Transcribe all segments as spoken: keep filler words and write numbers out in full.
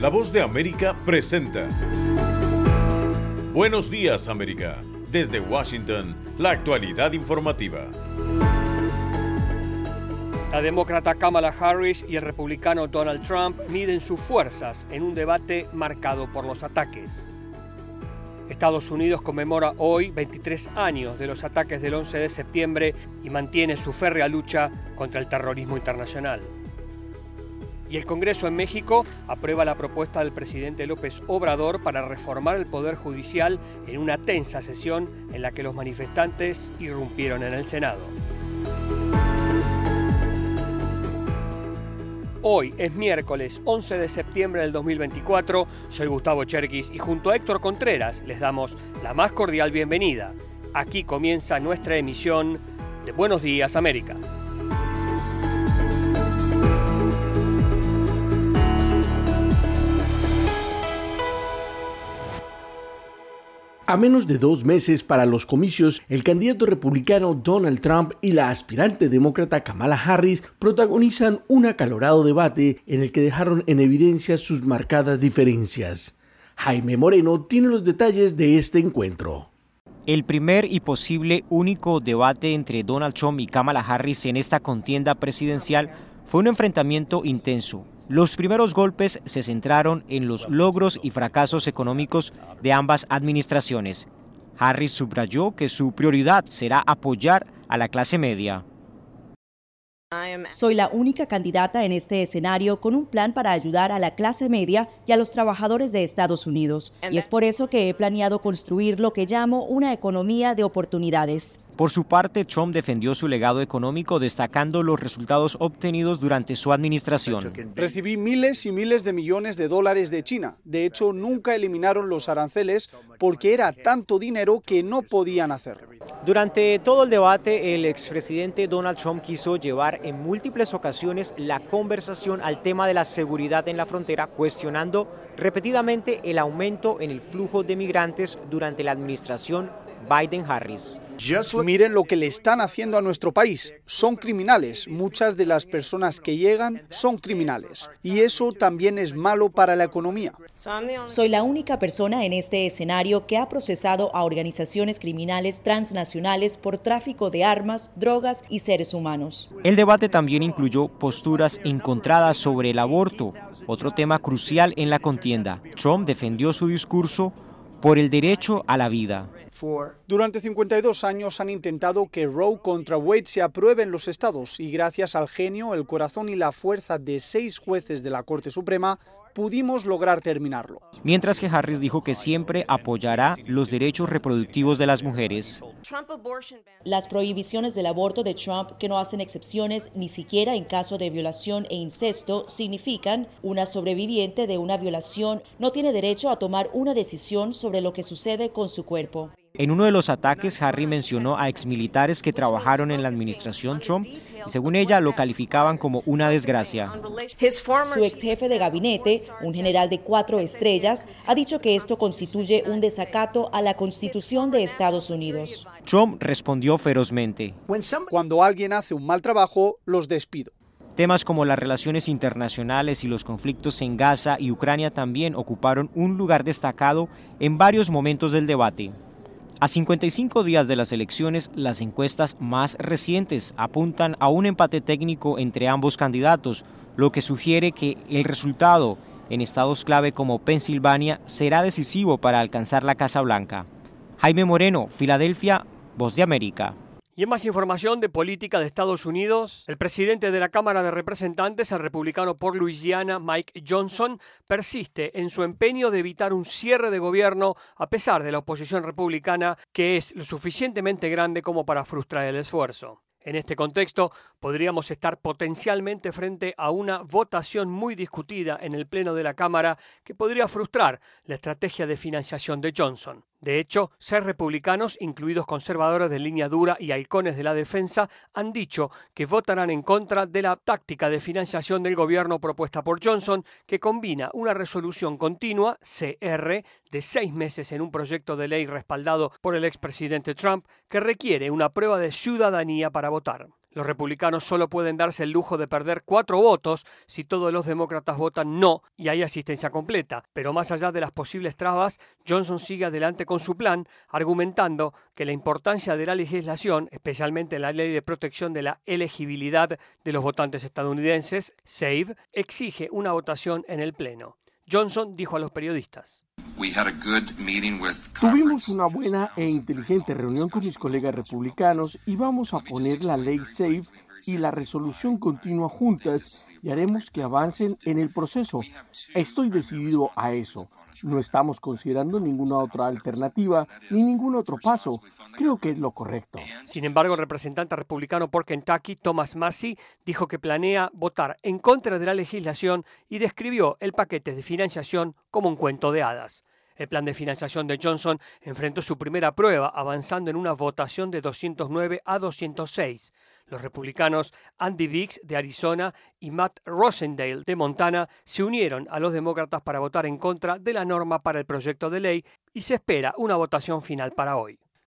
La Voz de América presenta Buenos Días, América. Desde Washington, la actualidad informativa. La demócrata Kamala Harris y el republicano Donald Trump miden sus fuerzas en un debate marcado por los ataques. Estados Unidos conmemora hoy veintitrés años de los ataques del once de septiembre y mantiene su férrea lucha contra el terrorismo internacional. Y el Congreso en México aprueba la propuesta del presidente López Obrador para reformar el Poder Judicial en una tensa sesión en la que los manifestantes irrumpieron en el Senado. Hoy es miércoles once de septiembre del dos mil veinticuatro, soy Gustavo Cherkis y junto a Héctor Contreras les damos la más cordial bienvenida. Aquí comienza nuestra emisión de Buenos Días, América. A menos de dos meses para los comicios, el candidato republicano Donald Trump y la aspirante demócrata Kamala Harris protagonizan un acalorado debate en el que dejaron en evidencia sus marcadas diferencias. Jaime Moreno tiene los detalles de este encuentro. El primer y posible único debate entre Donald Trump y Kamala Harris en esta contienda presidencial fue un enfrentamiento intenso. Los primeros golpes se centraron en los logros y fracasos económicos de ambas administraciones. Harris subrayó que su prioridad será apoyar a la clase media. Soy la única candidata en este escenario con un plan para ayudar a la clase media y a los trabajadores de Estados Unidos. Y es por eso que he planeado construir lo que llamo una economía de oportunidades. Por su parte, Trump defendió su legado económico destacando los resultados obtenidos durante su administración. Recibí miles y miles de millones de dólares de China. De hecho, nunca eliminaron los aranceles porque era tanto dinero que no podían hacerlo. Durante todo el debate, el expresidente Donald Trump quiso llevar en múltiples ocasiones la conversación al tema de la seguridad en la frontera, cuestionando repetidamente el aumento en el flujo de migrantes durante la administración Biden-Harris. Miren lo que le están haciendo a nuestro país. Son criminales. Muchas de las personas que llegan son criminales. Y eso también es malo para la economía. Soy la única persona en este escenario que ha procesado a organizaciones criminales transnacionales por tráfico de armas, drogas y seres humanos. El debate también incluyó posturas encontradas sobre el aborto, otro tema crucial en la contienda. Trump defendió su discurso por el derecho a la vida. Durante cincuenta y dos años han intentado que Roe contra Wade se apruebe en los estados y gracias al genio, el corazón y la fuerza de seis jueces de la Corte Suprema pudimos lograr terminarlo. Mientras que Harris dijo que siempre apoyará los derechos reproductivos de las mujeres. Las prohibiciones del aborto de Trump, que no hacen excepciones ni siquiera en caso de violación e incesto, significan una sobreviviente de una violación no tiene derecho a tomar una decisión sobre lo que sucede con su cuerpo. En uno de los ataques, Harris mencionó a exmilitares que trabajaron en la administración Trump y según ella lo calificaban como una desgracia. Su ex jefe de gabinete, un general de cuatro estrellas, ha dicho que esto constituye un desacato a la Constitución de Estados Unidos. Trump respondió ferozmente. Cuando alguien hace un mal trabajo, los despido. Temas como las relaciones internacionales y los conflictos en Gaza y Ucrania también ocuparon un lugar destacado en varios momentos del debate. A cincuenta y cinco días de las elecciones, las encuestas más recientes apuntan a un empate técnico entre ambos candidatos, lo que sugiere que el resultado en estados clave como Pensilvania será decisivo para alcanzar la Casa Blanca. Jaime Moreno, Filadelfia, Voz de América. Y en más información de política de Estados Unidos, el presidente de la Cámara de Representantes, el republicano por Luisiana, Mike Johnson, persiste en su empeño de evitar un cierre de gobierno a pesar de la oposición republicana, que es lo suficientemente grande como para frustrar el esfuerzo. En este contexto, podríamos estar potencialmente frente a una votación muy discutida en el Pleno de la Cámara que podría frustrar la estrategia de financiación de Johnson. De hecho, seis republicanos, incluidos conservadores de línea dura y halcones de la defensa, han dicho que votarán en contra de la táctica de financiación del gobierno propuesta por Johnson, que combina una resolución continua, C R, de seis meses en un proyecto de ley respaldado por el expresidente Trump, que requiere una prueba de ciudadanía para votar. Los republicanos solo pueden darse el lujo de perder cuatro votos si todos los demócratas votan no y hay asistencia completa. Pero más allá de las posibles trabas, Johnson sigue adelante con su plan, argumentando que la importancia de la legislación, especialmente la Ley de Protección de la Elegibilidad de los Votantes Estadounidenses, SAVE, exige una votación en el Pleno. Johnson dijo a los periodistas: Tuvimos una buena e inteligente reunión con mis colegas republicanos y vamos a poner la ley SAVE y la resolución continua juntas y haremos que avancen en el proceso. Estoy decidido a eso. No estamos considerando ninguna otra alternativa ni ningún otro paso. Creo que es lo correcto. Sin embargo, el representante republicano por Kentucky, Thomas Massie, dijo que planea votar en contra de la legislación y describió el paquete de financiación como un cuento de hadas. El plan de financiación de Johnson enfrentó su primera prueba, avanzando en una votación de doscientos nueve a doscientos seis. Los republicanos Andy Biggs de Arizona y Matt Rosendale de Montana se unieron a los demócratas para votar en contra de la norma para el proyecto de ley y se espera una votación final para hoy.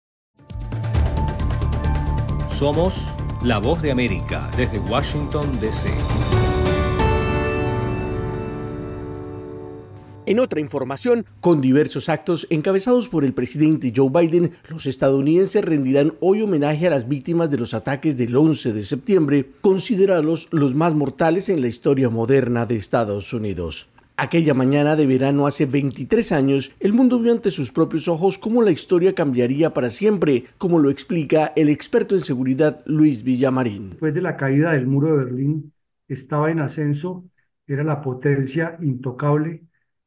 Somos La Voz de América desde Washington, D C En otra información, con diversos actos encabezados por el presidente Joe Biden, los estadounidenses rendirán hoy homenaje a las víctimas de los ataques del once de septiembre, considerados los más mortales en la historia moderna de Estados Unidos. Aquella mañana de verano hace veintitrés años, el mundo vio ante sus propios ojos cómo la historia cambiaría para siempre, como lo explica el experto en seguridad Luis Villamarín. Después de la caída del muro de Berlín, estaba en ascenso, era la potencia intocable,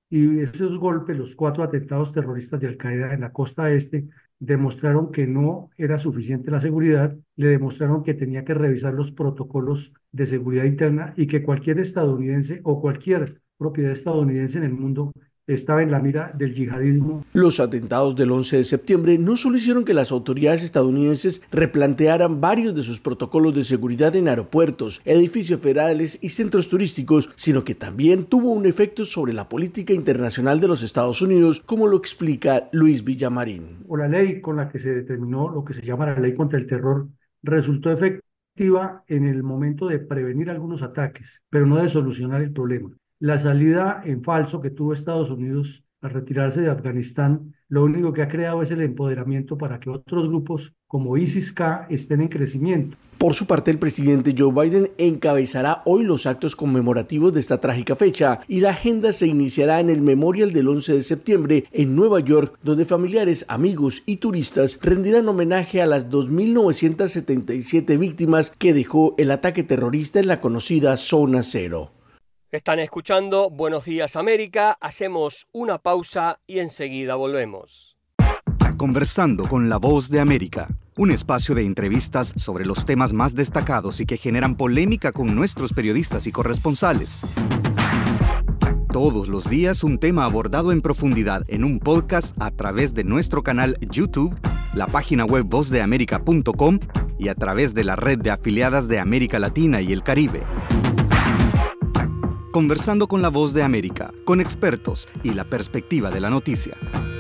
y esos golpes, los cuatro atentados terroristas de Al-Qaeda en la costa este, demostraron que no era suficiente la seguridad, le demostraron que tenía que revisar los protocolos de seguridad interna y que cualquier estadounidense o cualquier propiedad estadounidense en el mundo estaba en la mira del yihadismo. Los atentados del once de septiembre no solo hicieron que las autoridades estadounidenses replantearan varios de sus protocolos de seguridad en aeropuertos, edificios federales y centros turísticos, sino que también tuvo un efecto sobre la política internacional de los Estados Unidos, como lo explica Luis Villamarín. O la ley con la que se determinó lo que se llama la ley contra el terror resultó efectiva en el momento de prevenir algunos ataques, pero no de solucionar el problema. La salida en falso que tuvo Estados Unidos al retirarse de Afganistán, lo único que ha creado es el empoderamiento para que otros grupos como ISIS-K estén en crecimiento. Por su parte, el presidente Joe Biden encabezará hoy los actos conmemorativos de esta trágica fecha y la agenda se iniciará en el Memorial del once de septiembre en Nueva York, donde familiares, amigos y turistas rendirán homenaje a las dos mil novecientas setenta y siete víctimas que dejó el ataque terrorista en la conocida Zona Cero. Están escuchando Buenos Días América, hacemos una pausa y enseguida volvemos. Conversando con La Voz de América, un espacio de entrevistas sobre los temas más destacados y que generan polémica con nuestros periodistas y corresponsales. Todos los días un tema abordado en profundidad en un podcast a través de nuestro canal YouTube, la página web voz de américa punto com y a través de la red de afiliadas de América Latina y el Caribe. Conversando con La Voz de América, con expertos y la perspectiva de la noticia.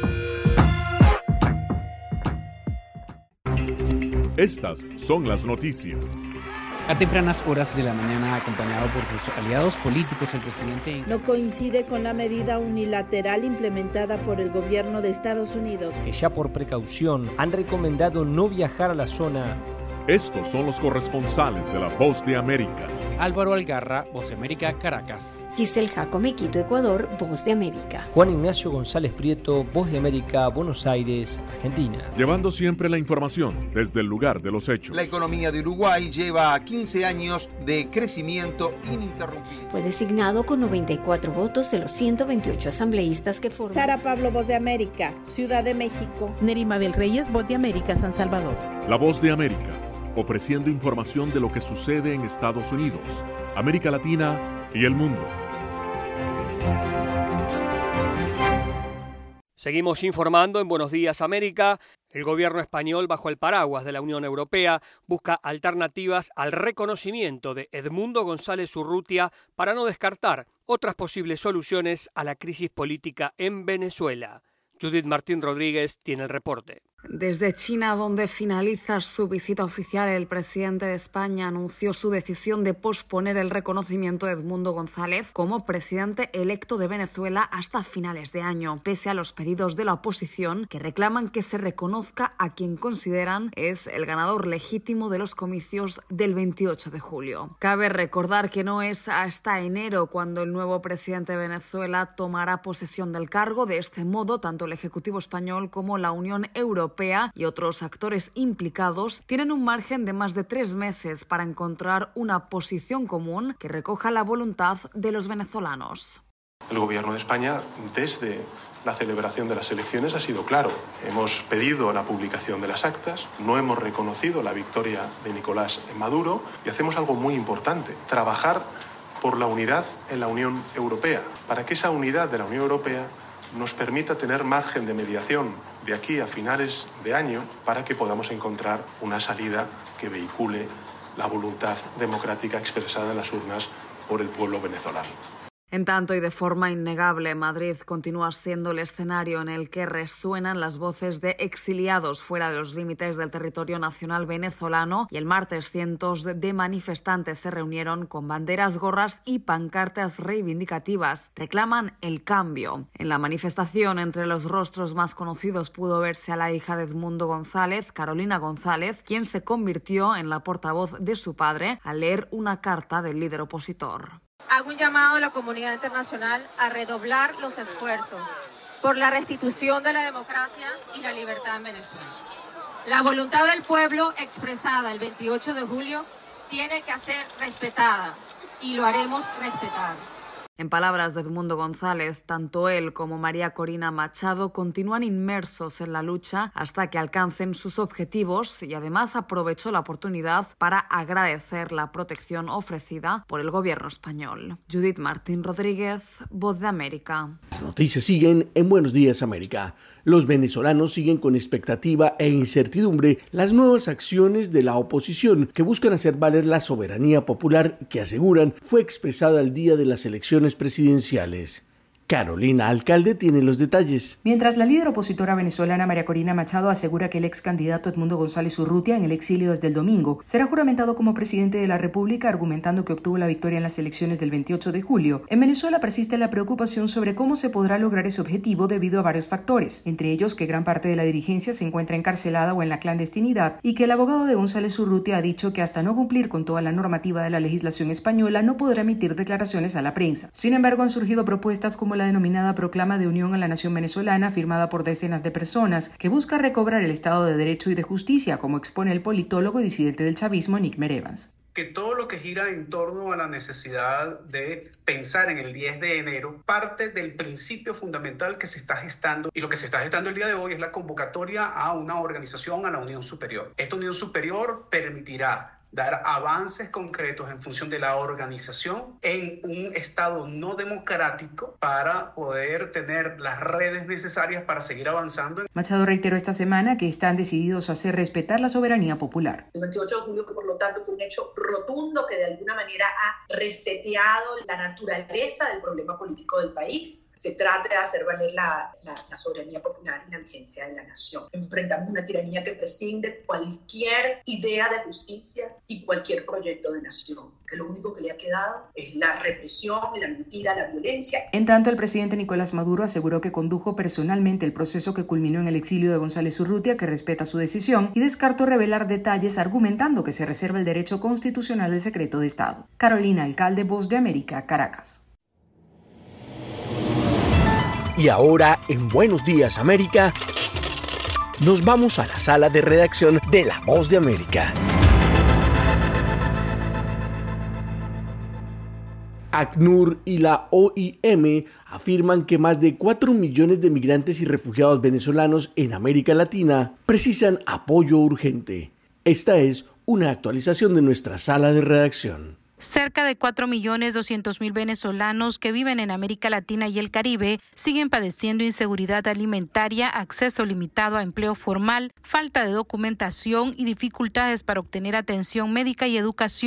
Estas son las noticias. A tempranas horas de la mañana, acompañado por sus aliados políticos, el presidente no coincide con la medida unilateral implementada por el gobierno de Estados Unidos, que ya por precaución han recomendado no viajar a la zona. Estos son los corresponsales de La Voz de América. Álvaro Algarra, Voz de América, Caracas. Giselle Jacome, Quito, Ecuador, Voz de América. Juan Ignacio González Prieto, Voz de América, Buenos Aires, Argentina. Llevando siempre la información desde el lugar de los hechos. La economía de Uruguay lleva quince años de crecimiento ininterrumpido. Fue designado con noventa y cuatro votos de los ciento veintiocho asambleístas que forman. Sara Pablo, Voz de América, Ciudad de México. Nerima del Reyes, Voz de América, San Salvador. La Voz de América, ofreciendo información de lo que sucede en Estados Unidos, América Latina y el mundo. Seguimos informando en Buenos Días América. El gobierno español, bajo el paraguas de la Unión Europea, busca alternativas al reconocimiento de Edmundo González Urrutia para no descartar otras posibles soluciones a la crisis política en Venezuela. Judith Martín Rodríguez tiene el reporte. Desde China, donde finaliza su visita oficial, el presidente de España anunció su decisión de posponer el reconocimiento de Edmundo González como presidente electo de Venezuela hasta finales de año, pese a los pedidos de la oposición que reclaman que se reconozca a quien consideran es el ganador legítimo de los comicios del veintiocho de julio. Cabe recordar que no es hasta enero cuando el nuevo presidente de Venezuela tomará posesión del cargo. De este modo, tanto el Ejecutivo español como la Unión Europea y otros actores implicados tienen un margen de más de tres meses para encontrar una posición común que recoja la voluntad de los venezolanos. El Gobierno de España, desde la celebración de las elecciones, ha sido claro. Hemos pedido la publicación de las actas, no hemos reconocido la victoria de Nicolás Maduro y hacemos algo muy importante: trabajar por la unidad en la Unión Europea, para que esa unidad de la Unión Europea nos permita tener margen de mediación de aquí a finales de año para que podamos encontrar una salida que vehicule la voluntad democrática expresada en las urnas por el pueblo venezolano. En tanto y de forma innegable, Madrid continúa siendo el escenario en el que resuenan las voces de exiliados fuera de los límites del territorio nacional venezolano, y el martes cientos de manifestantes se reunieron con banderas, gorras y pancartas reivindicativas. Reclaman el cambio. En la manifestación, entre los rostros más conocidos pudo verse a la hija de Edmundo González, Carolina González, quien se convirtió en la portavoz de su padre al leer una carta del líder opositor. Hago un llamado a la comunidad internacional a redoblar los esfuerzos por la restitución de la democracia y la libertad en Venezuela. La voluntad del pueblo expresada el veintiocho de julio tiene que ser respetada y lo haremos respetar. En palabras de Edmundo González, tanto él como María Corina Machado continúan inmersos en la lucha hasta que alcancen sus objetivos, y además aprovechó la oportunidad para agradecer la protección ofrecida por el gobierno español. Judith Martín Rodríguez, Voz de América. Las noticias siguen en Buenos Días América. Los venezolanos siguen con expectativa e incertidumbre las nuevas acciones de la oposición que buscan hacer valer la soberanía popular que aseguran fue expresada el día de las elecciones presidenciales. Carolina Alcalde tiene los detalles. Mientras la líder opositora venezolana María Corina Machado asegura que el ex candidato Edmundo González Urrutia, en el exilio desde el domingo, será juramentado como presidente de la República, argumentando que obtuvo la victoria en las elecciones del veintiocho de julio, en Venezuela persiste la preocupación sobre cómo se podrá lograr ese objetivo debido a varios factores, entre ellos que gran parte de la dirigencia se encuentra encarcelada o en la clandestinidad, y que el abogado de González Urrutia ha dicho que hasta no cumplir con toda la normativa de la legislación española no podrá emitir declaraciones a la prensa. Sin embargo, han surgido propuestas como la denominada Proclama de Unión a la Nación Venezolana, firmada por decenas de personas, que busca recobrar el Estado de Derecho y de Justicia, como expone el politólogo y disidente del chavismo Nick Merevans. Que todo lo que gira en torno a la necesidad de pensar en el diez de enero parte del principio fundamental que se está gestando, y lo que se está gestando el día de hoy es la convocatoria a una organización, a la Unión Superior. Esta Unión Superior permitirá dar avances concretos en función de la organización en un Estado no democrático para poder tener las redes necesarias para seguir avanzando. Machado reiteró esta semana que están decididos a hacer respetar la soberanía popular. El veintiocho de julio, que por lo tanto fue un hecho rotundo que de alguna manera ha reseteado la naturaleza del problema político del país. Se trata de hacer valer la, la, la soberanía popular y la vigencia de la nación. Enfrentamos una tiranía que prescinde cualquier idea de justicia y cualquier proyecto de nación, que lo único que le ha quedado es la represión, la mentira, la violencia. En tanto, el presidente Nicolás Maduro aseguró que condujo personalmente el proceso que culminó en el exilio de González Urrutia, que respeta su decisión, y descartó revelar detalles, argumentando que se reserva el derecho constitucional del secreto de Estado. Carolina Alcalde, Voz de América, Caracas. Y ahora, en Buenos Días América, nos vamos a la sala de redacción de La Voz de América. ACNUR y la O I M afirman que más de cuatro millones de migrantes y refugiados venezolanos en América Latina precisan apoyo urgente. Esta es una actualización de nuestra sala de redacción. Cerca de cuatro millones doscientos mil venezolanos que viven en América Latina y el Caribe siguen padeciendo inseguridad alimentaria, acceso limitado a empleo formal, falta de documentación y dificultades para obtener atención médica y educación,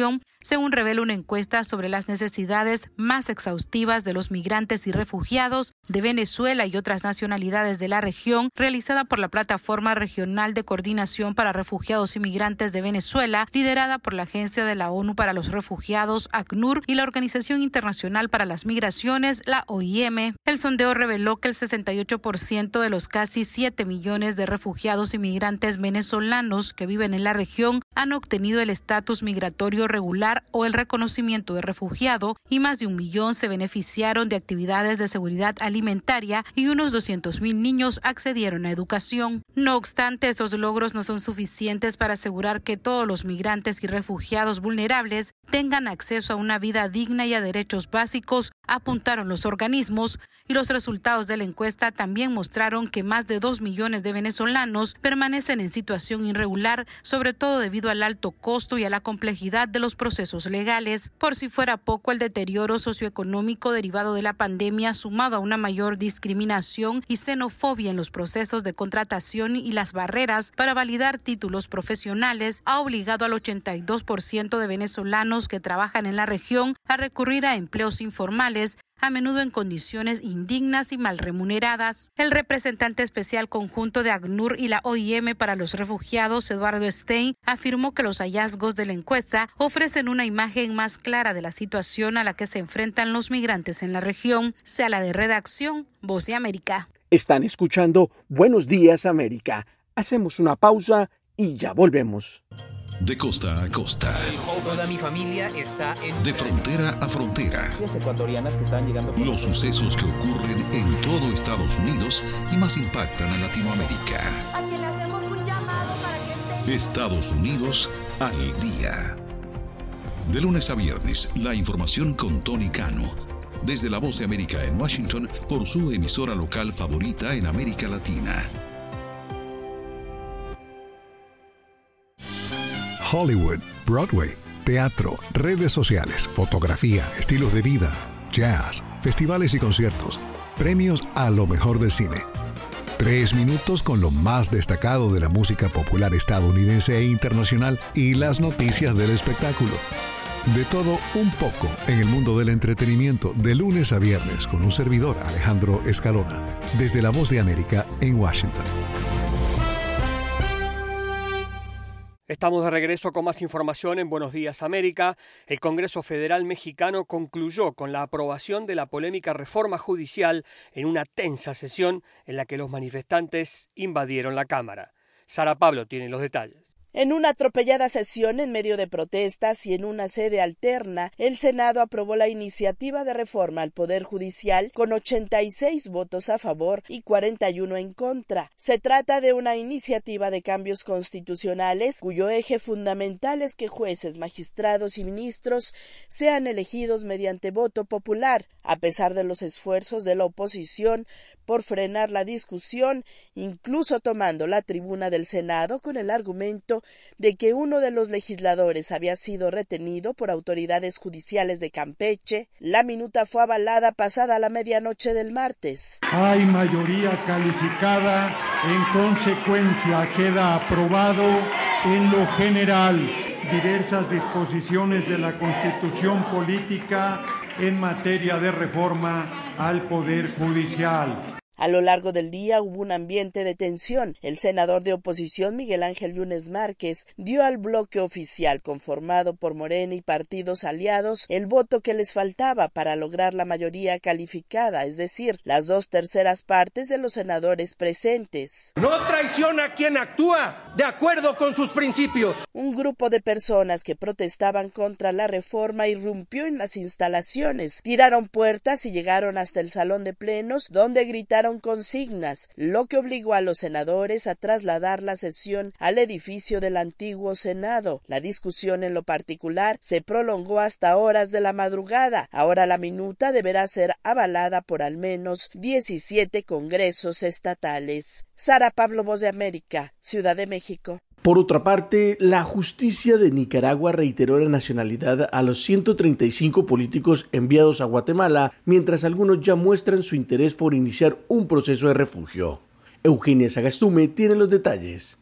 según revela una encuesta sobre las necesidades más exhaustivas de los migrantes y refugiados de Venezuela y otras nacionalidades de la región, realizada por la Plataforma Regional de Coordinación para Refugiados y Migrantes de Venezuela, liderada por la Agencia de la ONU para los Refugiados, ACNUR, y la Organización Internacional para las Migraciones, la O I M. El sondeo reveló que el sesenta y ocho por ciento de los casi siete millones de refugiados y migrantes venezolanos que viven en la región han obtenido el estatus migratorio regular o el reconocimiento de refugiado, y más de un millón se beneficiaron de actividades de seguridad alimentaria y unos doscientos mil niños accedieron a educación. No obstante, estos logros no son suficientes para asegurar que todos los migrantes y refugiados vulnerables tengan acceso a una vida digna y a derechos básicos, apuntaron los organismos, y los resultados de la encuesta también mostraron que más de dos millones de venezolanos permanecen en situación irregular, sobre todo debido al alto costo y a la complejidad de los procesos legales. Por si fuera poco, el deterioro socioeconómico derivado de la pandemia, sumado a una mayor discriminación y xenofobia en los procesos de contratación y las barreras para validar títulos profesionales, ha obligado al ochenta y dos por ciento de venezolanos que trabajan en la región a recurrir a empleos informales, a menudo en condiciones indignas y mal remuneradas. El representante especial conjunto de ACNUR y la O I M para los refugiados, Eduardo Stein, afirmó que los hallazgos de la encuesta ofrecen una imagen más clara de la situación a la que se enfrentan los migrantes en la región. Sala de redacción, Voz de América. Están escuchando Buenos Días América. Hacemos una pausa y ya volvemos. De costa a costa. Toda mi familia está en... De frontera a frontera. Las ecuatorianas que están llegando... Los sucesos que ocurren en todo Estados Unidos y más impactan a Latinoamérica. A quien le hacemos un llamado para que esté... Estados Unidos al día. De lunes a viernes, la información con Tony Cano. Desde La Voz de América en Washington, por su emisora local favorita en América Latina. Hollywood, Broadway, teatro, redes sociales, fotografía, estilos de vida, jazz, festivales y conciertos, premios a lo mejor del cine. Tres minutos con lo más destacado de la música popular estadounidense e internacional y las noticias del espectáculo. De todo un poco en el mundo del entretenimiento, de lunes a viernes, con un servidor, Alejandro Escalona, desde La Voz de América en Washington. Estamos de regreso con más información en Buenos Días América. El Congreso Federal Mexicano concluyó con la aprobación de la polémica reforma judicial en una tensa sesión en la que los manifestantes invadieron la Cámara. Sara Pablo tiene los detalles. En una atropellada sesión en medio de protestas y en una sede alterna, el Senado aprobó la iniciativa de reforma al Poder Judicial con ochenta y seis votos a favor y cuarenta y uno en contra. Se trata de una iniciativa de cambios constitucionales cuyo eje fundamental es que jueces, magistrados y ministros sean elegidos mediante voto popular, a pesar de los esfuerzos de la oposición por frenar la discusión, incluso tomando la tribuna del Senado con el argumento de que uno de los legisladores había sido retenido por autoridades judiciales de Campeche. La minuta fue avalada pasada la medianoche del martes. Hay mayoría calificada, en consecuencia queda aprobado en lo general diversas disposiciones de la Constitución Política en materia de reforma al Poder Judicial. A lo largo del día hubo un ambiente de tensión. El senador de oposición Miguel Ángel Yunes Márquez dio al bloque oficial conformado por Morena y partidos aliados el voto que les faltaba para lograr la mayoría calificada, es decir, las dos terceras partes de los senadores presentes. No traiciona a quien actúa de acuerdo con sus principios. Un grupo de personas que protestaban contra la reforma irrumpió en las instalaciones, tiraron puertas y llegaron hasta el salón de plenos, donde gritaron consignas, lo que obligó a los senadores a trasladar la sesión al edificio del antiguo Senado. La discusión en lo particular se prolongó hasta horas de la madrugada. Ahora la minuta deberá ser avalada por al menos diecisiete congresos estatales. Sara Pablo, Voz de América, Ciudad de México. Por otra parte, la justicia de Nicaragua reiteró la nacionalidad a los ciento treinta y cinco políticos enviados a Guatemala, mientras algunos ya muestran su interés por iniciar un proceso de refugio. Eugenia Sagastume tiene los detalles.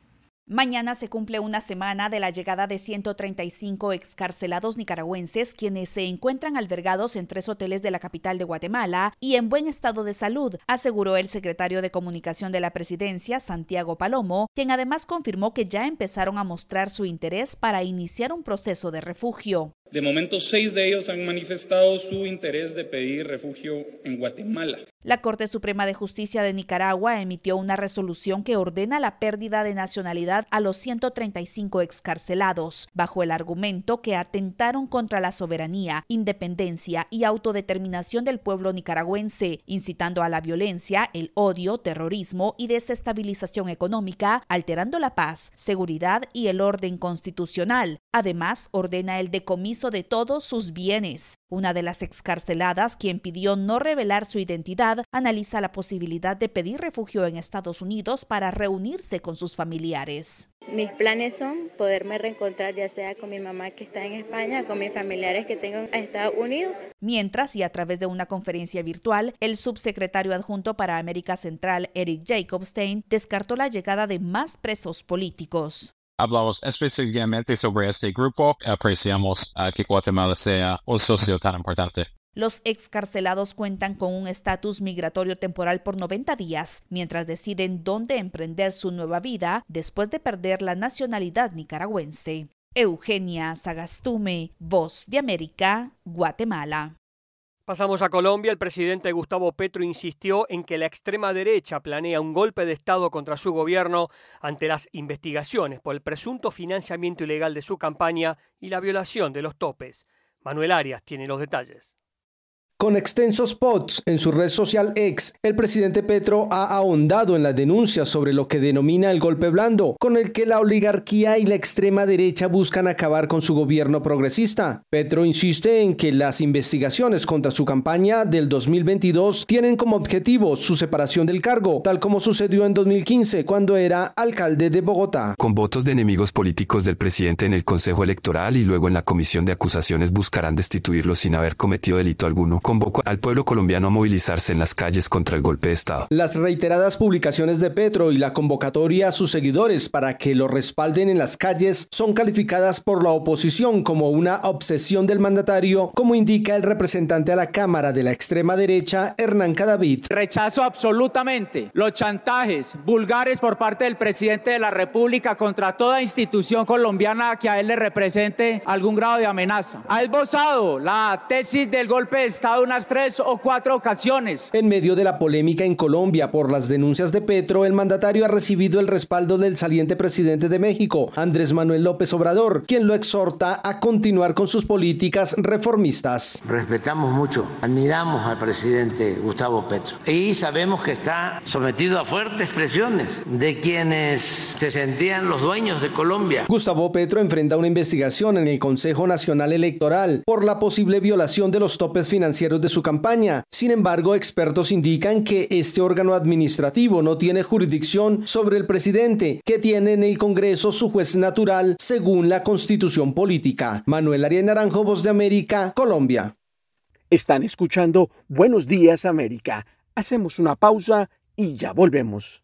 Mañana se cumple una semana de la llegada de ciento treinta y cinco excarcelados nicaragüenses, quienes se encuentran albergados en tres hoteles de la capital de Guatemala y en buen estado de salud, aseguró el secretario de Comunicación de la Presidencia, Santiago Palomo, quien además confirmó que ya empezaron a mostrar su interés para iniciar un proceso de refugio. De momento, seis de ellos han manifestado su interés de pedir refugio en Guatemala. La Corte Suprema de Justicia de Nicaragua emitió una resolución que ordena la pérdida de nacionalidad a los ciento treinta y cinco excarcelados, bajo el argumento que atentaron contra la soberanía, independencia y autodeterminación del pueblo nicaragüense, incitando a la violencia, el odio, terrorismo y desestabilización económica, alterando la paz, seguridad y el orden constitucional. Además, ordena el decomiso de todos sus bienes. Una de las excarceladas, quien pidió no revelar su identidad, analiza la posibilidad de pedir refugio en Estados Unidos para reunirse con sus familiares. Mis planes son poderme reencontrar ya sea con mi mamá que está en España, con mis familiares que tengo en Estados Unidos. Mientras, y a través de una conferencia virtual, el subsecretario adjunto para América Central, Eric Jacobstein, descartó la llegada de más presos políticos. Hablamos específicamente sobre este grupo. Apreciamos uh, que Guatemala sea un socio tan importante. Los excarcelados cuentan con un estatus migratorio temporal por noventa días, mientras deciden dónde emprender su nueva vida después de perder la nacionalidad nicaragüense. Eugenia Sagastume, Voz de América, Guatemala. Pasamos a Colombia. El presidente Gustavo Petro insistió en que la extrema derecha planea un golpe de Estado contra su gobierno ante las investigaciones por el presunto financiamiento ilegal de su campaña y la violación de los topes. Manuel Arias tiene los detalles. Con extensos posts en su red social X, el presidente Petro ha ahondado en las denuncias sobre lo que denomina el golpe blando, con el que la oligarquía y la extrema derecha buscan acabar con su gobierno progresista. Petro insiste en que las investigaciones contra su campaña del dos mil veintidós tienen como objetivo su separación del cargo, tal como sucedió en dos mil quince cuando era alcalde de Bogotá. Con votos de enemigos políticos del presidente en el Consejo Electoral y luego en la Comisión de Acusaciones buscarán destituirlo sin haber cometido delito alguno. Convocó al pueblo colombiano a movilizarse en las calles contra el golpe de Estado. Las reiteradas publicaciones de Petro y la convocatoria a sus seguidores para que lo respalden en las calles son calificadas por la oposición como una obsesión del mandatario, como indica el representante a la Cámara de la extrema derecha, Hernán Cadavid. Rechazo absolutamente los chantajes vulgares por parte del presidente de la República contra toda institución colombiana que a él le represente algún grado de amenaza. Ha esbozado la tesis del golpe de Estado unas tres o cuatro ocasiones. En medio de la polémica en Colombia por las denuncias de Petro, el mandatario ha recibido el respaldo del saliente presidente de México, Andrés Manuel López Obrador, quien lo exhorta a continuar con sus políticas reformistas. Respetamos mucho, admiramos al presidente Gustavo Petro y sabemos que está sometido a fuertes presiones de quienes se sentían los dueños de Colombia. Gustavo Petro enfrenta una investigación en el Consejo Nacional Electoral por la posible violación de los topes financieros de su campaña. Sin embargo, expertos indican que este órgano administrativo no tiene jurisdicción sobre el presidente, que tiene en el Congreso su juez natural según la Constitución política. Manuel Arias Naranjo, Voz de América, Colombia. Están escuchando Buenos Días América. Hacemos una pausa y ya volvemos.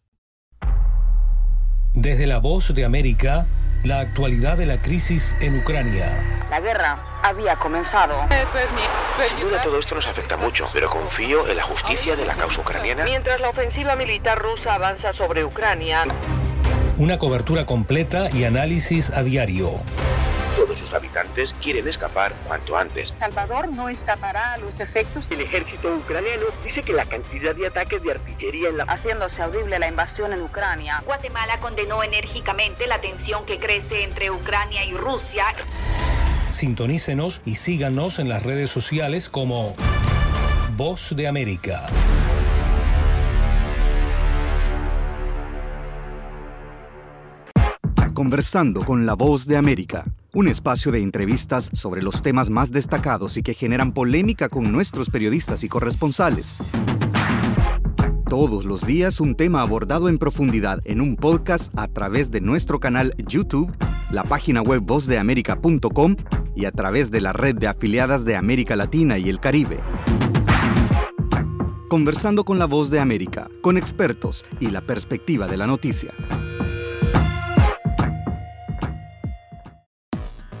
Desde la Voz de América, la actualidad de la crisis en Ucrania. La guerra había comenzado. Sin duda todo esto nos afecta mucho, pero confío en la justicia de la causa ucraniana. Mientras la ofensiva militar rusa avanza sobre Ucrania. Una cobertura completa y análisis a diario. Todos sus habitantes quieren escapar cuanto antes. Salvador no escapará a los efectos. El ejército ucraniano dice que la cantidad de ataques de artillería en la... haciéndose audible la invasión en Ucrania. Guatemala condenó enérgicamente la tensión que crece entre Ucrania y Rusia. Sintonícenos y síganos en las redes sociales como Voz de América. Conversando con la Voz de América, un espacio de entrevistas sobre los temas más destacados y que generan polémica con nuestros periodistas y corresponsales. Todos los días un tema abordado en profundidad en un podcast a través de nuestro canal YouTube, la página web voz de américa punto com y a través de la red de afiliadas de América Latina y el Caribe. Conversando con la Voz de América, con expertos y la perspectiva de la noticia.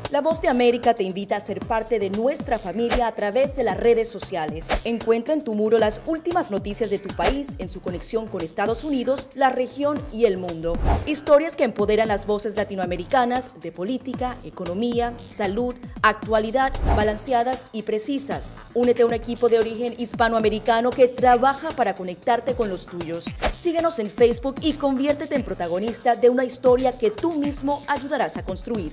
La Voz de América te invita a ser parte de nuestra familia a través de las redes sociales. Encuentra en tu muro las últimas noticias de tu país en su conexión con Estados Unidos, la región y el mundo. Historias que empoderan las voces latinoamericanas de política, economía, salud, actualidad, balanceadas y precisas. Únete a un equipo de origen hispanoamericano que trabaja para conectarte con los tuyos. Síguenos en Facebook y conviértete en protagonista de una historia que tú mismo ayudarás a construir.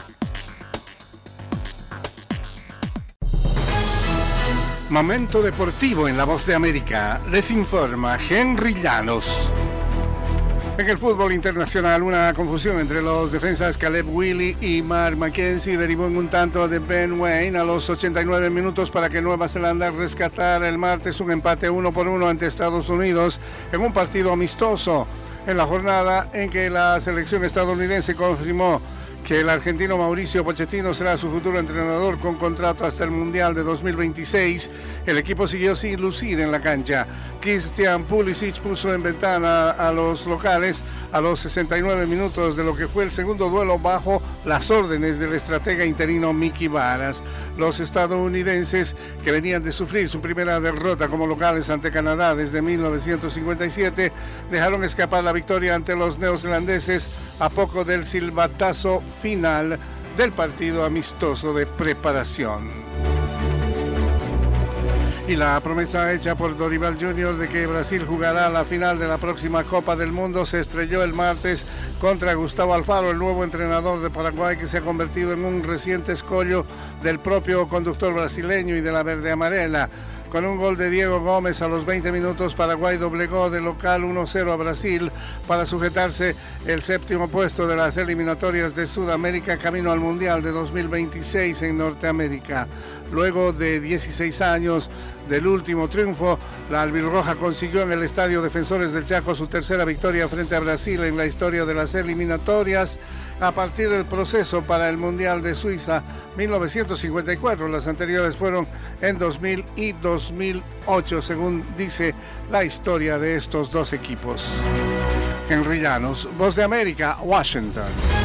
Momento deportivo en La Voz de América. Les informa Henry Llanos. En el fútbol internacional, una confusión entre los defensas Caleb Willy y Mark McKenzie derivó en un tanto de Ben Waine a los ochenta y nueve minutos para que Nueva Zelanda rescatara el martes un empate uno por uno ante Estados Unidos en un partido amistoso. En la jornada en que la selección estadounidense confirmó que el argentino Mauricio Pochettino será su futuro entrenador con contrato hasta el Mundial de dos mil veintiséis, el equipo siguió sin lucir en la cancha. Christian Pulisic puso en ventana a los locales a los sesenta y nueve minutos de lo que fue el segundo duelo bajo las órdenes del estratega interino Mickey Varas. Los estadounidenses, que venían de sufrir su primera derrota como locales ante Canadá desde mil novecientos cincuenta y siete, dejaron escapar la victoria ante los neozelandeses a poco del silbatazo final del partido amistoso de preparación. Y la promesa hecha por Dorival junior de que Brasil jugará la final de la próxima Copa del Mundo se estrelló el martes contra Gustavo Alfaro, el nuevo entrenador de Paraguay, que se ha convertido en un reciente escollo del propio conductor brasileño y de la verde amarela. Con un gol de Diego Gómez a los veinte minutos, Paraguay doblegó de local uno cero a Brasil para sujetarse el séptimo puesto de las eliminatorias de Sudamérica camino al Mundial de dos mil veintiséis en Norteamérica. Luego de dieciséis años del último triunfo, la albirroja consiguió en el Estadio Defensores del Chaco su tercera victoria frente a Brasil en la historia de las eliminatorias a partir del proceso para el Mundial de Suiza mil novecientos cincuenta y cuatro. Las anteriores fueron en dos mil y dos mil ocho, según dice la historia de estos dos equipos. Henry Llanos, Voz de América, Washington.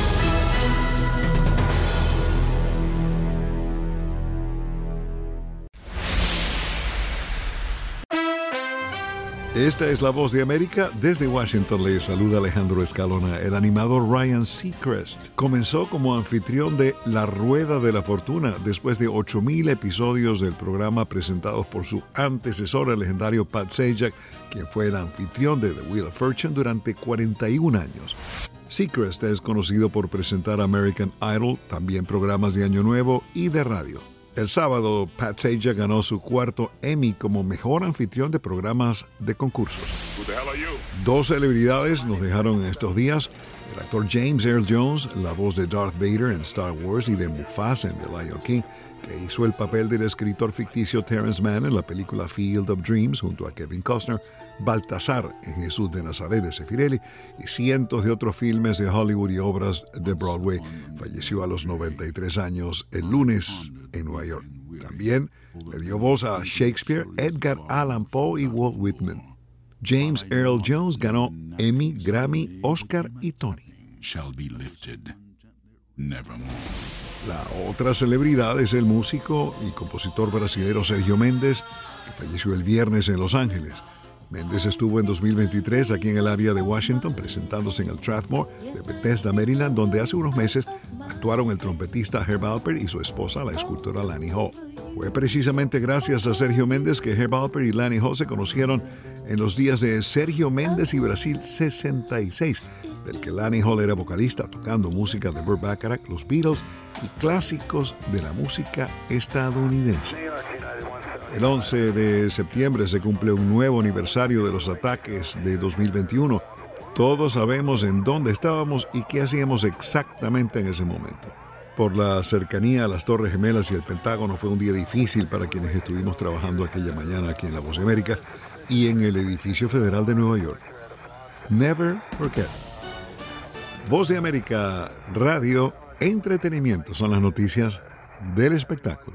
Esta es La Voz de América. Desde Washington le saluda Alejandro Escalona. El animador Ryan Seacrest comenzó como anfitrión de La Rueda de la Fortuna después de ocho mil episodios del programa presentados por su antecesor, el legendario Pat Sajak, quien fue el anfitrión de The Wheel of Fortune durante cuarenta y un años. Seacrest es conocido por presentar American Idol, también programas de Año Nuevo y de radio. El sábado, Pat Sajak ganó su cuarto Emmy como mejor anfitrión de programas de concursos. Dos celebridades nos dejaron en estos días. El actor James Earl Jones, la voz de Darth Vader en Star Wars y de Mufasa en The Lion King, que hizo el papel del escritor ficticio Terrence Mann en la película Field of Dreams junto a Kevin Costner, Baltasar en Jesús de Nazaret de Sefirelli y cientos de otros filmes de Hollywood y obras de Broadway. Falleció a los noventa y tres años el lunes en Nueva York. También le dio voz a Shakespeare, Edgar Allan Poe y Walt Whitman. James Earl Jones ganó Emmy, Grammy, Oscar y Tony. La otra celebridad es el músico y compositor brasileño Sergio Méndez, que falleció el viernes en Los Ángeles. Méndez estuvo en dos mil veintitrés aquí en el área de Washington presentándose en el Strathmore de Bethesda, Maryland, donde hace unos meses actuaron el trompetista Herb Alpert y su esposa, la escultora Lani Hall. Fue precisamente gracias a Sergio Méndez que Herb Alpert y Lani Hall se conocieron en los días de Sergio Méndez y Brasil sesenta y seis, del que Lani Hall era vocalista, tocando música de Burt Bacharach, los Beatles y clásicos de la música estadounidense. El once de septiembre se cumple un nuevo aniversario de los ataques de dos mil veintiuno. Todos sabemos en dónde estábamos y qué hacíamos exactamente en ese momento. Por la cercanía a las Torres Gemelas y el Pentágono, fue un día difícil para quienes estuvimos trabajando aquella mañana aquí en La Voz de América y en el edificio federal de Nueva York. Never forget. Voz de América, radio, entretenimiento son las noticias del espectáculo.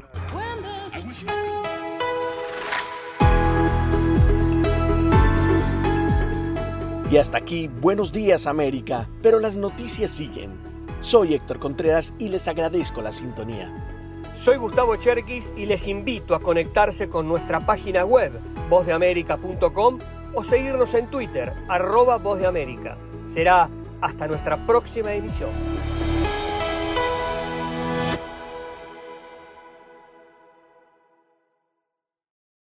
Y hasta aquí, Buenos Días América, pero las noticias siguen. Soy Héctor Contreras y les agradezco la sintonía. Soy Gustavo Cherkis y les invito a conectarse con nuestra página web, voz de américa punto com, o seguirnos en Twitter, arroba Voz de América. Será hasta nuestra próxima emisión.